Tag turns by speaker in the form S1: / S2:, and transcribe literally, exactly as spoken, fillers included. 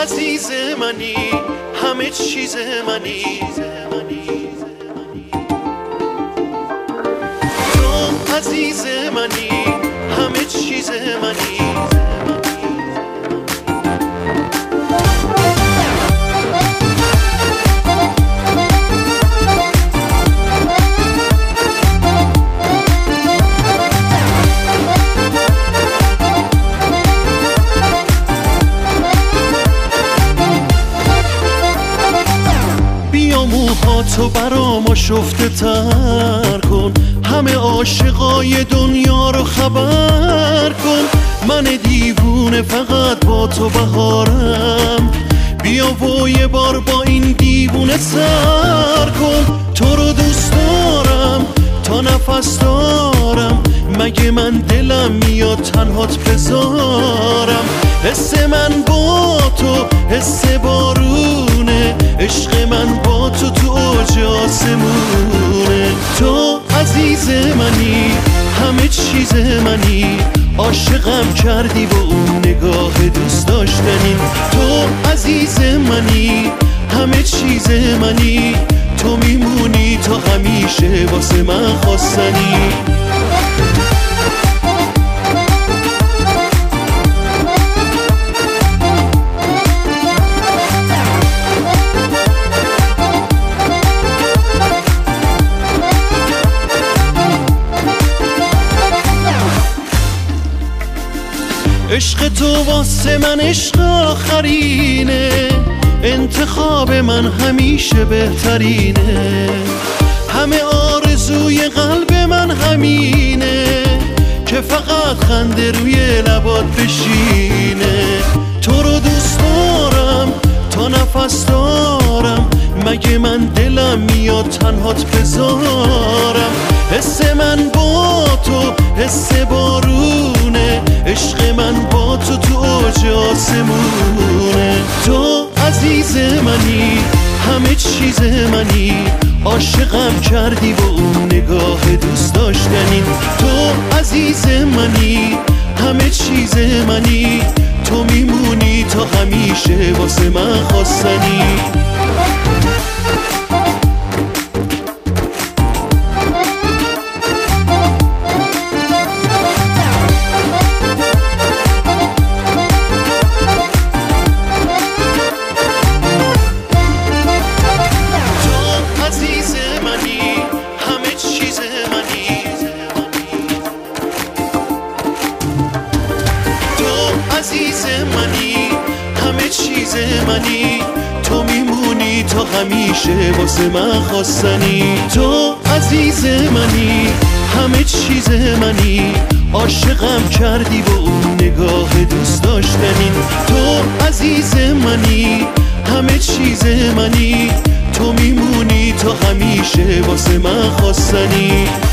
S1: عزیز منی، همه چیز منی. تو عزیز منی، همه چیز منی. موهاتو برام شفته تر کن، همه عاشقای دنیا رو خبر کن. من دیوونه فقط با تو بهارم، بیا و یه بار با این دیوونه سر کن. تو رو دوست دارم تا نفس دارم، مگه من دلم میاد تنهات بذارم. حس من با تو حس بارونه، عشق من با تو تو اوج آسمونه. تو عزیز منی، همه چیز منی. عاشقم کردی با اون نگاه دوست داشتنی. تو عزیز منی، همه چیز منی. تو میمونی تا همیشه واسه من خواستنی. عشق تو واسه من عشق آخرینه، انتخاب من همیشه بهترینه. همه آرزوی قلب من همینه، که فقط خنده روی لبات بشینه. تو رو دوست دارم تا نفس دارم، مگه من دلم میاد تنهات بذارم. حس من با تو حس بارونه، عشق من با تو تو اوج آسمونه. تو عزیز منی، همه چیز منی. عاشقم کردی با اون نگاه دوست داشتنی. تو عزیز منی، همه چیز منی. تو میمونی تا همیشه واسه من خواستنی. عزیز منی، همه چیز منی. تو میمونی تا همیشه واسه من خواستنی. تو عزیز منی، همه چیز منی. عاشقم کردی با اون نگاه دوست داشتنی. تو عزیز منی، همه چیز منی. تو میمونی تا همیشه واسه من خواستنی.